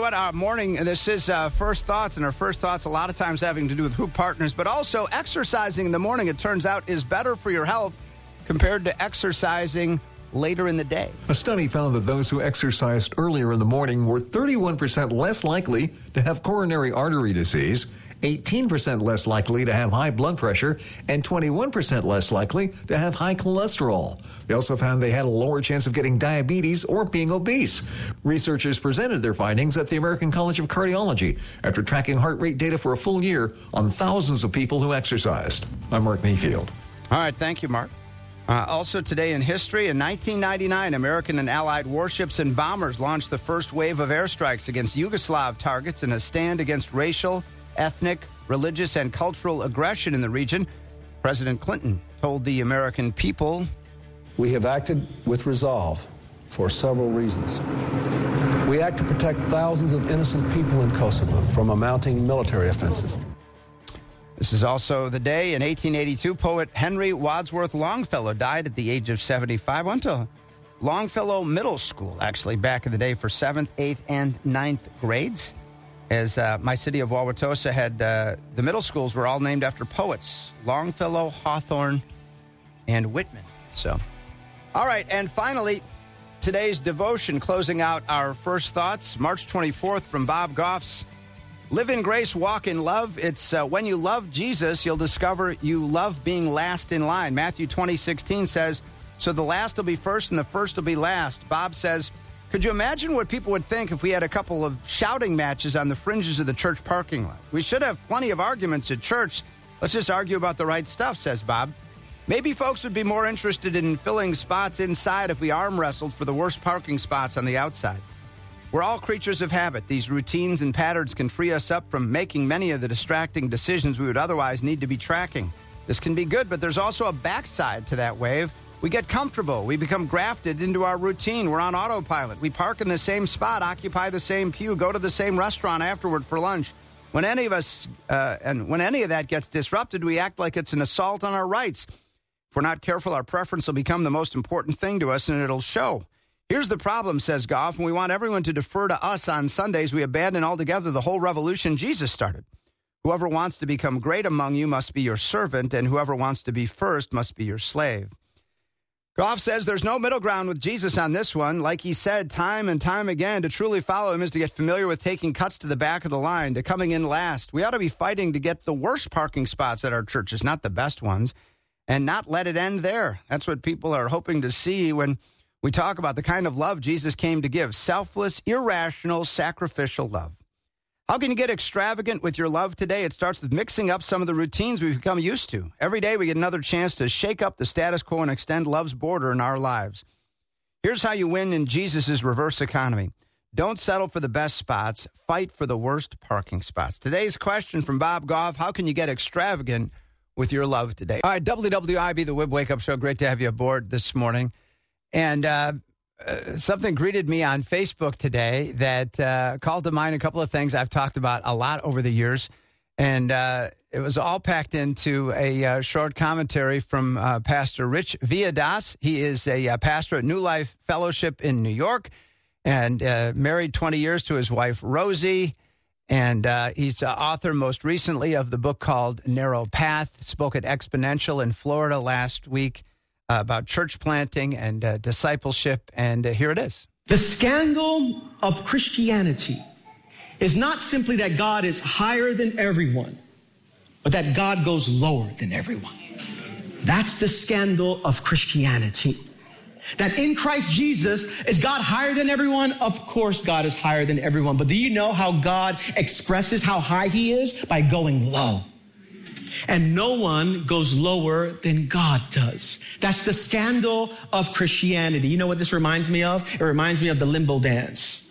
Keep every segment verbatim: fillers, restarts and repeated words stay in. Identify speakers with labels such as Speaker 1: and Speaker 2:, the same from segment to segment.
Speaker 1: what, our morning, this is uh, First Thoughts, and our First Thoughts a lot of times having to do with Hoop Partners, but also exercising in the morning, it turns out, is better for your health compared to exercising later in the day.
Speaker 2: A study found that those who exercised earlier in the morning were thirty-one percent less likely to have coronary artery disease, eighteen percent less likely to have high blood pressure, and twenty-one percent less likely to have high cholesterol. They also found they had a lower chance of getting diabetes or being obese. Researchers presented their findings at the American College of Cardiology after tracking heart rate data for a full year on thousands of people who exercised. I'm Mark Mayfield.
Speaker 1: All right, thank you, Mark. Uh, also today in history, in nineteen ninety-nine, American and Allied warships and bombers launched the first wave of airstrikes against Yugoslav targets in a stand against racial, ethnic, religious, and cultural aggression in the region. President Clinton told the American people,
Speaker 3: "We have acted with resolve for several reasons. We act to protect thousands of innocent people in Kosovo from a mounting military offensive."
Speaker 1: This is also the day in eighteen eighty-two, poet Henry Wadsworth Longfellow died at the age of seventy-five. Went to Longfellow Middle School, actually, back in the day for seventh, eighth, and ninth grades. As uh, my city of Wauwatosa had, uh, the middle schools were all named after poets, Longfellow, Hawthorne, and Whitman. So, all right, and finally, today's devotion, closing out our First Thoughts, March twenty-fourth, from Bob Goff's Live in Grace, Walk in Love. It's uh, when you love Jesus, you'll discover you love being last in line. Matthew twenty sixteen says, so the last will be first and the first will be last. Bob says, could you imagine what people would think if we had a couple of shouting matches on the fringes of the church parking lot? We should have plenty of arguments at church. Let's just argue about the right stuff, says Bob. Maybe folks would be more interested in filling spots inside if we arm wrestled for the worst parking spots on the outside. We're all creatures of habit. These routines and patterns can free us up from making many of the distracting decisions we would otherwise need to be tracking. This can be good, but there's also a backside to that wave. We get comfortable. We become grafted into our routine. We're on autopilot. We park in the same spot, occupy the same pew, go to the same restaurant afterward for lunch. When any of us, uh, and when any of that gets disrupted, we act like it's an assault on our rights. If we're not careful, our preference will become the most important thing to us, and it'll show. Here's the problem, says Goff. When we want everyone to defer to us on Sundays, we abandon altogether the whole revolution Jesus started. Whoever wants to become great among you must be your servant, and whoever wants to be first must be your slave. Goff says there's no middle ground with Jesus on this one. Like he said time and time again, to truly follow him is to get familiar with taking cuts to the back of the line, to coming in last. We ought to be fighting to get the worst parking spots at our churches, not the best ones, and not let it end there. That's what people are hoping to see when we talk about the kind of love Jesus came to give, selfless, irrational, sacrificial love. How can you get extravagant with your love today? It starts with mixing up some of the routines we've become used to. Every day we get another chance to shake up the status quo and extend love's border in our lives. Here's how you win in Jesus' reverse economy. Don't settle for the best spots. Fight for the worst parking spots. Today's question from Bob Goff, how can you get extravagant with your love today? All right, W W I B, the Wib Wake Up Show. Great to have you aboard this morning. And uh, uh, something greeted me on Facebook today that uh, called to mind a couple of things I've talked about a lot over the years. And uh, it was all packed into a uh, short commentary from uh, Pastor Rich Villadas. He is a uh, pastor at New Life Fellowship in New York and uh, married twenty years to his wife, Rosie. And uh, he's uh, author most recently of the book called Narrow Path. Spoke at Exponential in Florida last week. Uh, about church planting and uh, discipleship, and uh, here it is.
Speaker 4: The scandal of Christianity is not simply that God is higher than everyone, but that God goes lower than everyone. That's the scandal of Christianity. That in Christ Jesus, is God higher than everyone? Of course God is higher than everyone, but do you know how God expresses how high he is? By going low. And no one goes lower than God does. That's the scandal of Christianity. You know what this reminds me of? It reminds me of the limbo dance.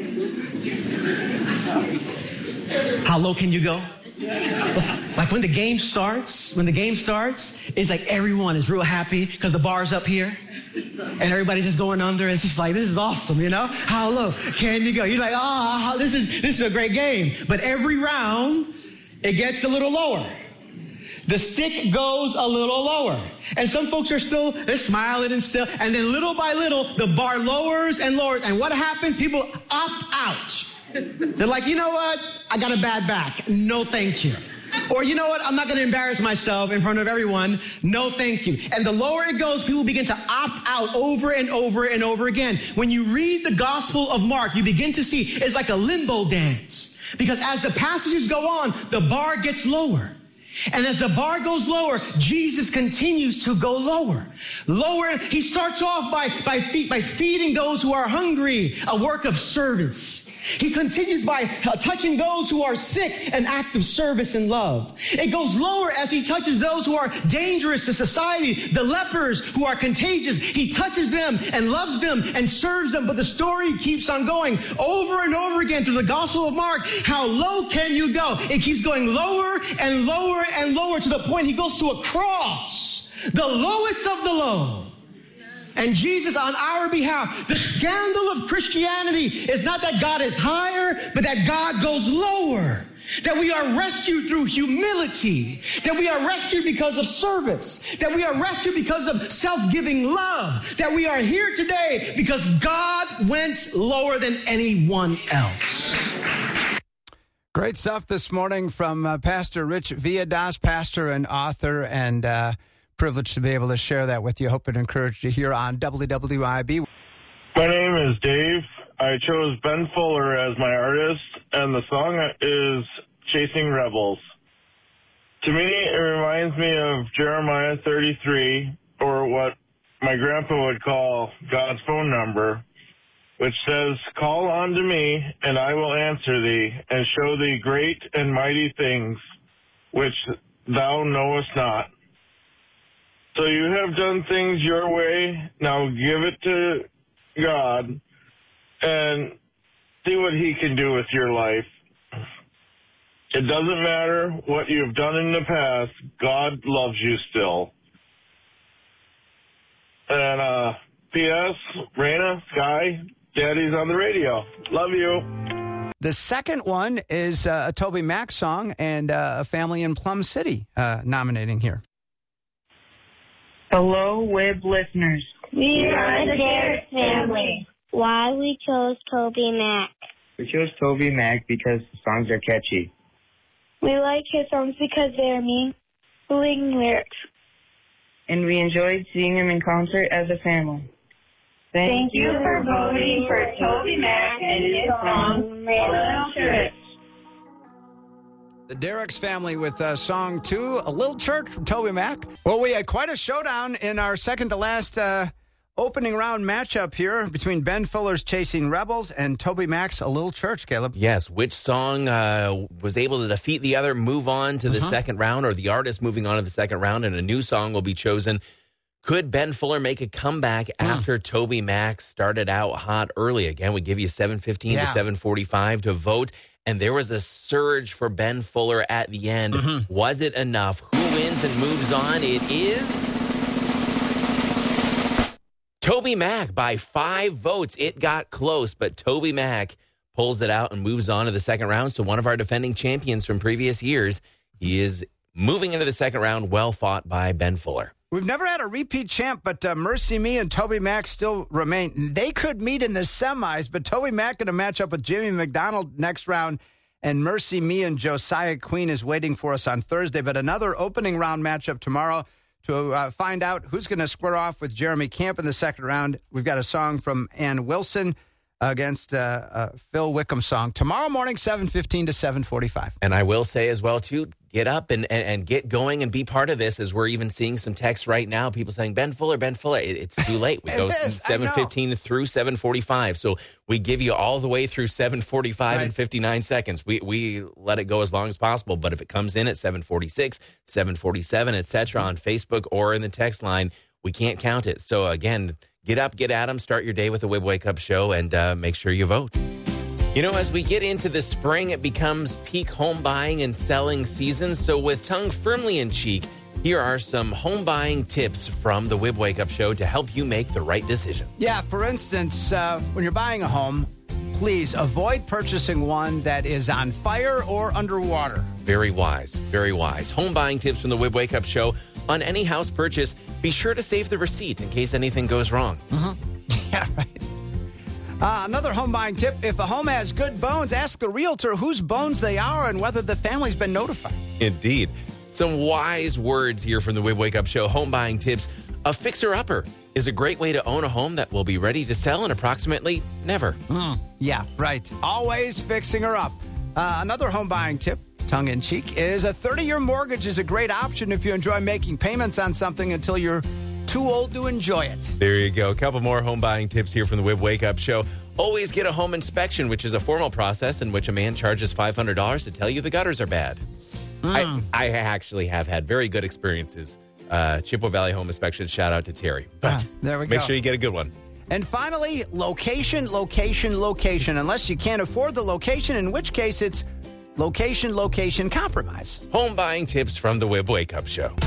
Speaker 4: How low can you go? Like when the game starts, when the game starts, it's like everyone is real happy because the bar's up here and everybody's just going under. It's just like, this is awesome, you know? How low can you go? You're like, oh, this is, this is a great game. But every round, it gets a little lower. The stick goes a little lower. And some folks are still, they're smiling and still. And then little by little, the bar lowers and lowers. And what happens? People opt out. They're like, you know what? I got a bad back. No, thank you. Or, you know what? I'm not going to embarrass myself in front of everyone. No, thank you. And the lower it goes, people begin to opt out over and over and over again. When you read the Gospel of Mark, you begin to see it's like a limbo dance. Because as the passages go on, the bar gets lower. And as the bar goes lower, Jesus continues to go lower. Lower, he starts off by, by, feed, by feeding those who are hungry, a work of service. He continues by uh, touching those who are sick, an act of service and love. It goes lower as he touches those who are dangerous to society, the lepers who are contagious. He touches them and loves them and serves them. But the story keeps on going over and over again through the Gospel of Mark. How low can you go? It keeps going lower and lower and lower to the point he goes to a cross, the lowest of the low. And Jesus on our behalf. The scandal of Christianity is not that God is higher, but that God goes lower. That we are rescued through humility. That we are rescued because of service. That we are rescued because of self-giving love. That we are here today because God went lower than anyone else.
Speaker 1: Great stuff this morning from uh, Pastor Rich Villadas, pastor and author, and uh privileged to be able to share that with you. Hope it encouraged you here on W W I B.
Speaker 5: My name is Dave. I chose Ben Fuller as my artist, and the song is Chasing Rebels. To me, it reminds me of Jeremiah thirty-three, or what my grandpa would call God's phone number, which says, "Call unto me, and I will answer thee, and show thee great and mighty things, which thou knowest not." So you have done things your way. Now give it to God and see what he can do with your life. It doesn't matter what you've done in the past. God loves you still. And uh, P S, Raina, Sky, Daddy's on the radio. Love you.
Speaker 1: The second one is uh, a Toby Mac song and uh, a family in Plum City uh, nominating here.
Speaker 6: Hello, W I B listeners.
Speaker 7: We are the Derrick family. Why we chose Toby Mac?
Speaker 6: We chose Toby Mac because the songs are catchy.
Speaker 7: We like his songs because they are meaningful lyrics.
Speaker 6: And we enjoyed seeing him in concert as a family.
Speaker 7: Thank, Thank you for voting for Toby Mac and his song, Little Church.
Speaker 1: The Derrick's family with uh, song two, A Little Church from Toby Mac. Well, we had quite a showdown in our second to last uh, opening round matchup here between Ben Fuller's Chasing Rebels and Toby Mac's A Little Church, Caleb.
Speaker 8: Yes, which song uh, was able to defeat the other, move on to the uh-huh. second round, or the artist moving on to the second round, and a new song will be chosen. Could Ben Fuller make a comeback mm. after Toby Mac started out hot early? Again, we give you seven fifteen yeah. to seven forty-five to vote. And there was a surge for Ben Fuller at the end. Mm-hmm. Was it enough? Who wins and moves on? It is Toby Mac by five votes. It got close, but Toby Mac pulls it out and moves on to the second round. So one of our defending champions from previous years, he is moving into the second round, well fought by Ben Fuller.
Speaker 1: We've never had a repeat champ, but uh, Mercy Me and Toby Mac still remain. They could meet in the semis, but Toby Mac going to match up with Jimmy McDonald next round, and Mercy Me and Josiah Queen is waiting for us on Thursday. But another opening round matchup tomorrow to uh, find out who's going to square off with Jeremy Camp in the second round. We've got a song from Ann Wilson against uh, uh, Phil Wickham's song tomorrow morning, seven fifteen to seven forty-five.
Speaker 8: And I will say as well, too, get up and, and, and get going and be part of this, as we're even seeing some texts right now, people saying, Ben Fuller, Ben Fuller. It, it's too late. We go seven fifteen through seven forty-five. So we give you all the way through seven forty-five right. and fifty-nine seconds. We we let it go as long as possible. But if it comes in at seven forty-six, seven forty-seven, et cetera on Facebook or in the text line, we can't count it. So, again, get up, get at 'em, start your day with the W I B Wake Up Show, and uh, make sure you vote. You know, as we get into the spring, it becomes peak home buying and selling season. So with tongue firmly in cheek, here are some home buying tips from the W I B Wake Up Show to help you make the right decision.
Speaker 1: Yeah, for instance, uh, when you're buying a home, please avoid purchasing one that is on fire or underwater.
Speaker 8: Very wise, very wise. Home buying tips from the W I B Wake Up Show. On any house purchase, be sure to save the receipt in case anything goes wrong.
Speaker 1: Mm-hmm. Yeah, right. Uh, another home buying tip. If a home has good bones, ask the realtor whose bones they are and whether the family's been notified.
Speaker 8: Indeed. Some wise words here from the Wib Wake Up Show. Home buying tips. A fixer-upper is a great way to own a home that will be ready to sell in approximately never.
Speaker 1: Mm, yeah, right. Always fixing her up. Uh, another home buying tip, tongue-in-cheek, is a thirty-year mortgage is a great option if you enjoy making payments on something until you're too old to enjoy it.
Speaker 8: There you go. A couple more home buying tips here from the Wib Wake Up Show. Always get a home inspection, which is a formal process in which a man charges five hundred dollars to tell you the gutters are bad. Mm. I, I actually have had very good experiences. Uh, Chippewa Valley Home Inspection, shout out to Terry. But
Speaker 1: ah, there we
Speaker 8: make
Speaker 1: go.
Speaker 8: sure you get a good one.
Speaker 1: And finally, location, location, location. Unless you can't afford the location, in which case it's location, location, compromise.
Speaker 8: Home buying tips from the Wib Wake Up Show.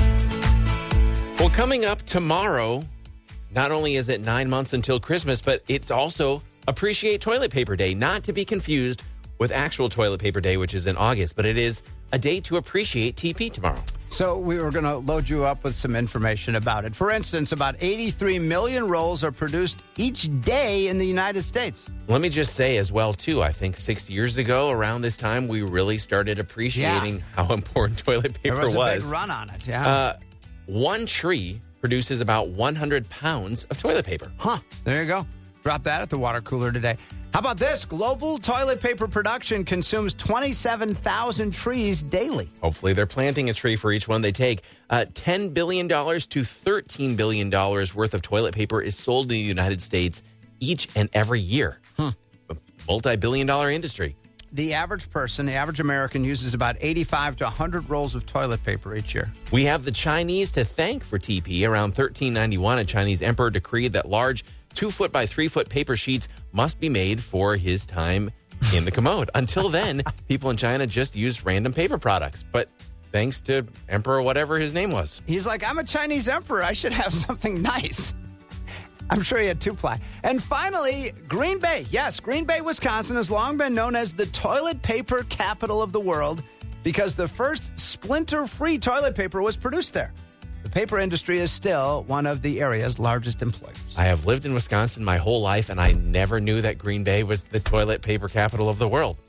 Speaker 8: Well, coming up tomorrow, not only is it nine months until Christmas, but it's also Appreciate Toilet Paper Day, not to be confused with actual Toilet Paper Day, which is in August, but it is a day to appreciate T P tomorrow.
Speaker 1: So we were going to load you up with some information about it. For instance, about eighty-three million rolls are produced each day in the United States.
Speaker 8: Let me just say as well, too, I think six years ago, around this time, we really started appreciating yeah. how important toilet paper
Speaker 1: there was.
Speaker 8: was.
Speaker 1: a big run on it, yeah.
Speaker 8: Uh, one tree produces about one hundred pounds of toilet paper.
Speaker 1: Huh. There you go. Drop that at the water cooler today. How about this? Global toilet paper production consumes twenty-seven thousand trees daily.
Speaker 8: Hopefully they're planting a tree for each one they take. Uh, ten billion dollars to thirteen billion dollars worth of toilet paper is sold in the United States each and every year.
Speaker 1: Hmm.
Speaker 8: A multi-billion dollar industry.
Speaker 1: The average person, the average American, uses about eighty-five to one hundred rolls of toilet paper each year.
Speaker 8: We have the Chinese to thank for T P. Around thirteen ninety-one, a Chinese emperor decreed that large two-foot by three-foot paper sheets must be made for his time in the commode. Until then, people in China just used random paper products. But thanks to Emperor whatever his name was.
Speaker 1: He's like, I'm a Chinese emperor. I should have something nice. I'm sure he had two-ply. And finally, Green Bay. Yes, Green Bay, Wisconsin has long been known as the toilet paper capital of the world because the first splinter-free toilet paper was produced there. The paper industry is still one of the area's largest employers.
Speaker 8: I have lived in Wisconsin my whole life, and I never knew that Green Bay was the toilet paper capital of the world.